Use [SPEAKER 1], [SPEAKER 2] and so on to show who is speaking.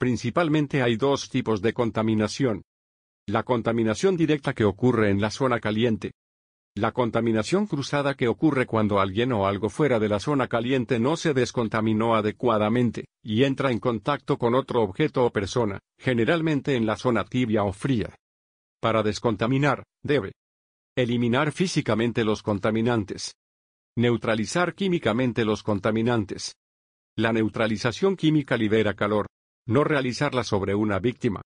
[SPEAKER 1] Principalmente hay dos tipos de contaminación. La contaminación directa que ocurre en la zona caliente. La contaminación cruzada que ocurre cuando alguien o algo fuera de la zona caliente no se descontaminó adecuadamente, y entra en contacto con otro objeto o persona, generalmente en la zona tibia o fría. Para descontaminar, debe eliminar físicamente los contaminantes. Neutralizar químicamente los contaminantes. La neutralización química libera calor. No realizarla sobre una víctima,